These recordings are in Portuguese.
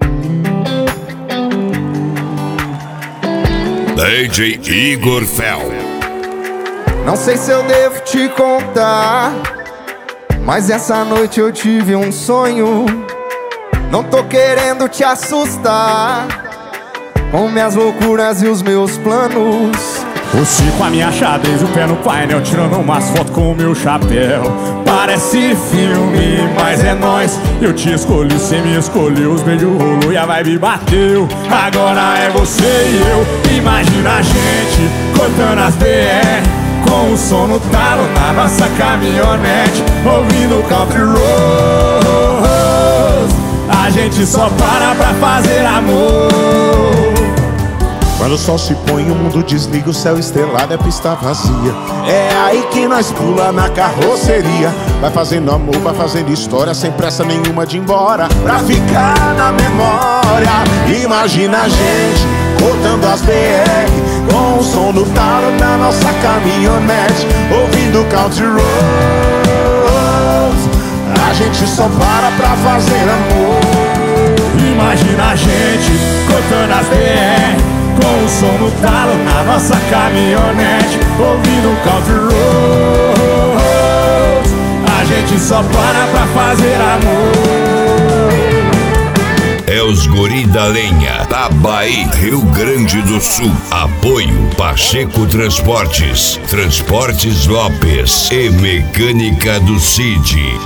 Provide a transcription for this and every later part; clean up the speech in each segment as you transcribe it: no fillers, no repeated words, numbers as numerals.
DJ Igor Fel. Não sei se eu devo te contar, mas essa noite eu tive um sonho. Não tô querendo te assustar com minhas loucuras e os meus planos. Você com a minha xadrez, o pé no painel, tirando umas fotos com o meu chapéu. Parece filme, mas é nóis. Eu te escolhi, cê me escolheu. Os beijos rolou e a vibe bateu. Agora é você e eu. Imagina a gente cortando as BR, com o som no talo na nossa caminhonete, ouvindo country roads. A gente só para pra fazer amor. Quando o sol se põe, o mundo desliga, o céu estrelado é pista vazia. É aí que nós pula na carroceria. Vai fazendo amor, vai fazendo história, sem pressa nenhuma de ir embora, pra ficar na memória. Imagina a gente cortando as BR, com o som no talo na nossa caminhonete, ouvindo country roads. A gente só para pra fazer amor. Imagina a gente cortando as BR, com o som no talo na nossa caminhonete, ouvindo country roads. A gente só para pra fazer amor. É os guri da lenha, Tabaí, Rio Grande do Sul. Apoio Pacheco Transportes, Transportes Lopes e Mecânica do Cid.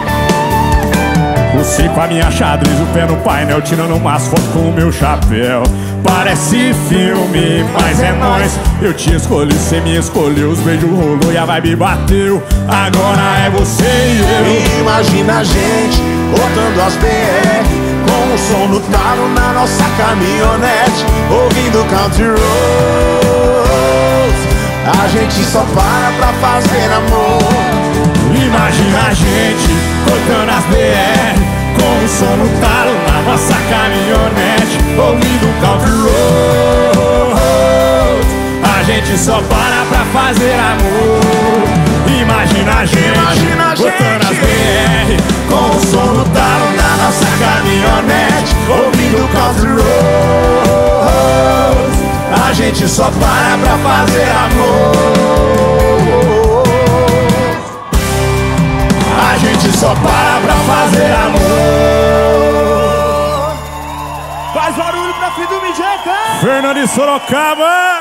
Você com a minha xadrez, o pé no painel, tirando umas fotos com o meu chapéu. Parece filme, mas é nóis. Eu te escolhi, cê me escolheu. Os beijos rolou e a vibe bateu. Agora é você e eu. Imagina a gente botando as BR, com o som no talo na nossa caminhonete, ouvindo country roads. A gente só para pra fazer amor. Imagina a gente cortando as BR, com o som no talo na nossa caminhonete, ouvindo country roads. A gente só para pra fazer amor. Imagina a gente cortando as BR, com o som no talo na nossa caminhonete, ouvindo country roads. A gente só para pra fazer amor. A gente só para pra fazer amor. Faz barulho pra filho do Mijeca. Fernando de Sorocaba.